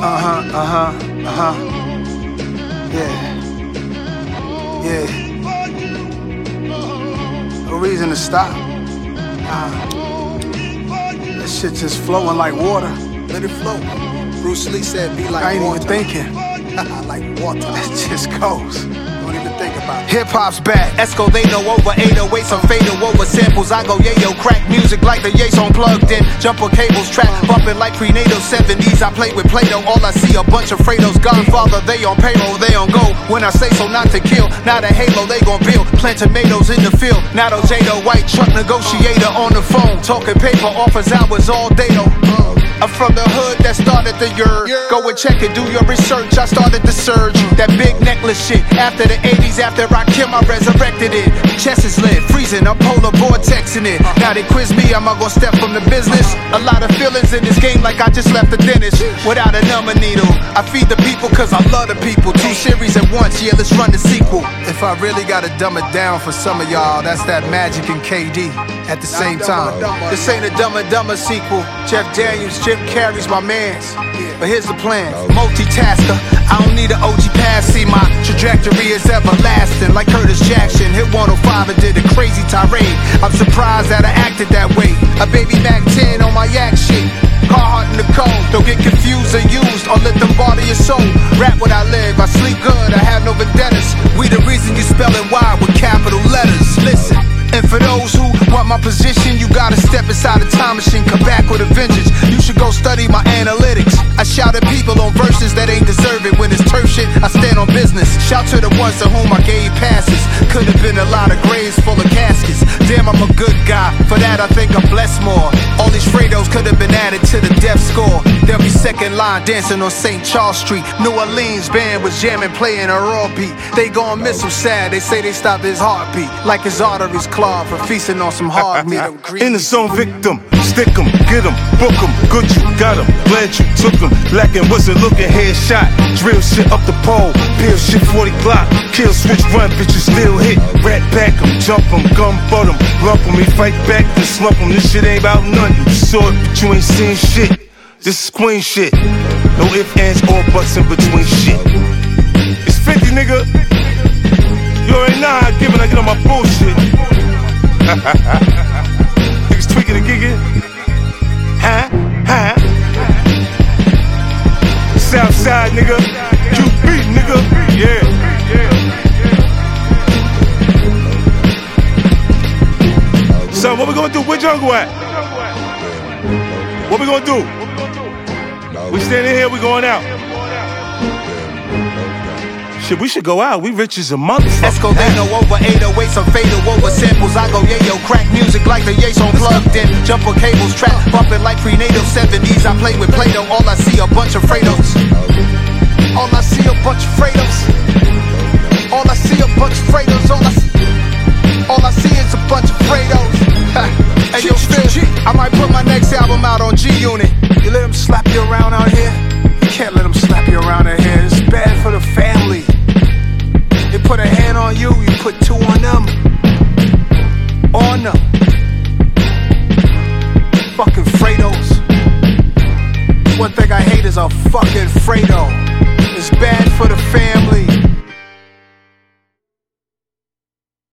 Yeah. No reason to stop. That shit just flowing like water. Let it flow. Bruce Lee said be like water. I ain't even thinking. Like water. It just goes. Don't even think about it. Hip-hop's back. Esco, they know over 808, some fatal over samples. I go yayo, crack music like the Yates on plugged in. Jumper cables, trap bumping like prenatal 70s. I play with Play-Doh, all I see a bunch of Fredos. Godfather, they on payroll, they on go. When I say so, not to kill. Not a halo, they gon' build. Plant tomatoes in the field. Not Jado, white truck negotiator on the phone. Talking paper, offers hours all day though. I'm from the hood that started the year. Go and check it, do your research. I started the surge. That big necklace shit. After the 80s, after I killed, I resurrected it. Chest is lit, freezing, I'm polar vortexing it. Now they quiz me, am I gonna step from the business? A lot of feelings in this game like I just left the dentist. Without a number needle, I feed the people cause I love the people. 2 series at once, yeah, let's run the sequel. If I really gotta dumb it down for some of y'all, that's that Magic and KD at the same time. This ain't a Dumb and Dumber sequel. Jeff Daniels, Jim Carrey's my mans. But here's the plan, multitasker. I don't need an OG pass, see my trajectory is everlasting. Like Curtis Jackson, hit 105 and did a crazy tirade. I'm surprised that I acted that way. A baby Mac 10 on my yak shit. Carhartt in the cold, don't get confused or used or let them bother your soul. Rap what I live, I sleep good, I have no vendettas. We the reason you spellin' Y with capital letters. Listen. And for those who want my position, you gotta step inside a time machine, come back with a vengeance. You should go study my analytics. I shout at people on verses that ain't deserve it. When it's turf shit, I stand on business. Shout to the ones to whom I gave passes. Could've been a lot of graves full of caskets. Damn, I'm a good guy, for that I think I'm blessed more. All these Fredos could've been added to the death score. They'll be second line dancing on St. Charles Street. New Orleans band was jamming, playing a raw beat. They gon' miss him sad, they say they stopped his heartbeat. Like his arteries clogged for feasting on some hard meat. In the zone, victim, stick 'em, get 'em, book 'em, good you got 'em, glad you took 'em. Lacking wasn't looking, headshot, drill shit up the pole, peel shit 40 Glock, kill switch run, bitches still hit, rat back 'em, jump 'em, gun butt 'em, lump 'em, we fight back and slump 'em. This shit ain't about nothing, you saw it but you ain't seen shit. This is queen shit, no ifs, ands, or buts in between shit. It's 50, nigga. You already know how I give it, I get on my bullshit. Niggas tweaking and gigging. Huh? Southside, nigga. QB, nigga. Yeah. So, what we gonna do? Where Jungle at? What we gonna do? We standing here, we going out. We should go out, we rich as a motherfucker. Esco, they know over 808, some fatal over samples. I go yayo, crack music like the Yates on plugged in. Jumper cables, trap bumping like prenatal 70s. I play with Play-Doh, all I see a bunch of Fredos. All I see a bunch of Fredos. All I see a bunch of Fredos. All I see is a bunch of Fredos. Hey yo, Phil, I might put my next album out on G-Unit. You let them slap you around out here? You can't let them slap you around out here. It's bad for the family. They put a hand on you, you put 2 on them. On them. Fucking Fredos. One thing I hate is a fucking Fredo. It's bad for the family.